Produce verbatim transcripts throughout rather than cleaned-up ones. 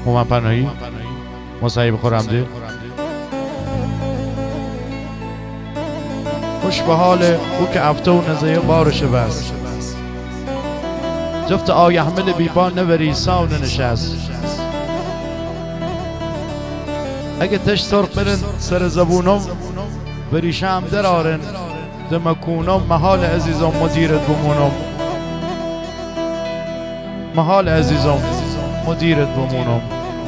هومن پناهی، مصیب خورمدی. خوش به حال او که افته و نزه بارشه بست، جفت آی احمل بیبان نوری ساون نشست. اگه تش سرخ برن سر زبونم بریشم در آرن دمکونم. محال عزیزم مدیرت بمونم، محال عزیزم مدیرت بمونم.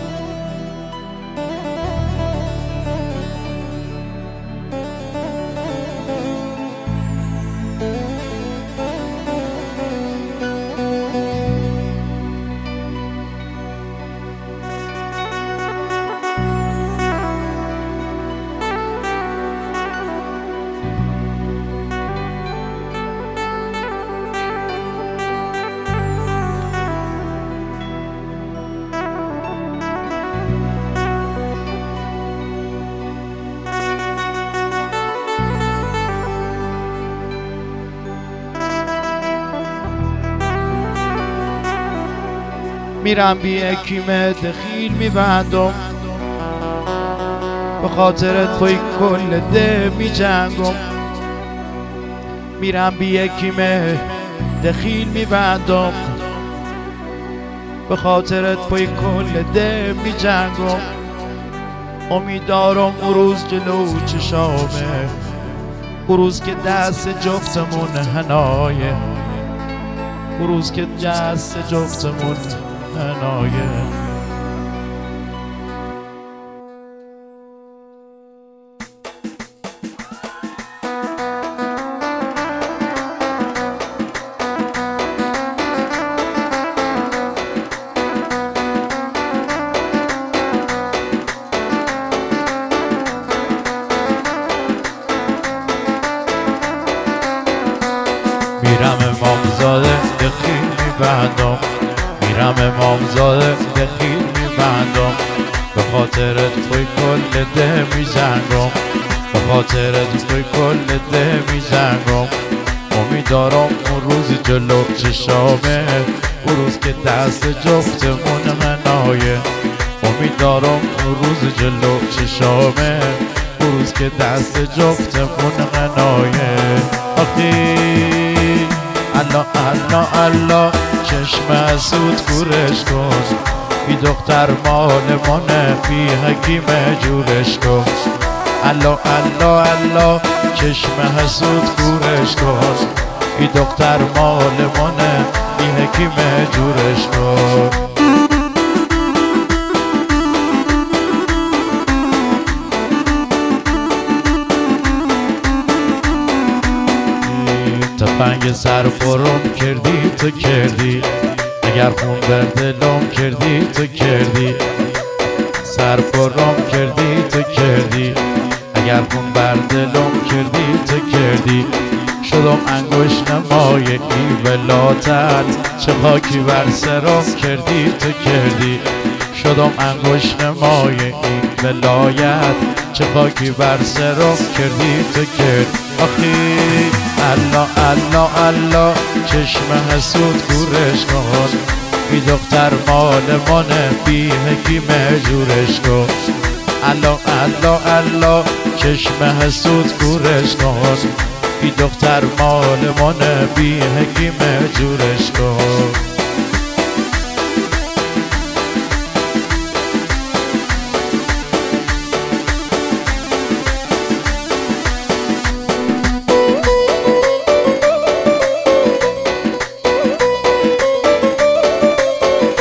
میرم بی اکیمه دخیل میبندم، به خاطرت پای کل ده میجنگم. میرم بی اکیمه دخیل میبندم، به خاطرت پای کل ده میجنگم. امیدارم اون روز جلو چشامه، اون روز که دست جفتمون هنایه، اون روز که دست جفتمون هنایه. میرم امامزاده دخیل میبندم، میرم امامزاده دخیل میبندم، به خاطرت توی کل ده میجنگم، به خاطرت توی کل ده میجنگم. امیدارم اون روز جلو چشامه، اون روز که دست جفتمون منایه. امیدارم اون روز جلو چشامه، اون روز که دست جفتمون منایه. آخی الله الله الله چشم حسود کورش کن، بی دختر مال منه بی حکیم جورش کن. الله الله الله چشم حسود کورش کن، بی دختر مال منه بی حکیم جورش کن. تفنگ سر فرم کردی تو کردی، اگر خون بر دلم کردی تو کردی. سر فرم کردی تو کردی، اگر خون بر دلم کردی تو کردی. شدم انگشت نمای ای ولاتت، چه خاکی بر سرم کردی تو کردی. شدم انگشت نمای این ولایت، چه خاکی بر سرم کردی تو کردی. آخی الله الله الله چشم حسود کورش کن، بی دختر مال منه بی حکیم جورش کن. الله الله الله چشم حسود کورش کن، بی دختر مال منه بی حکیم جورش کن.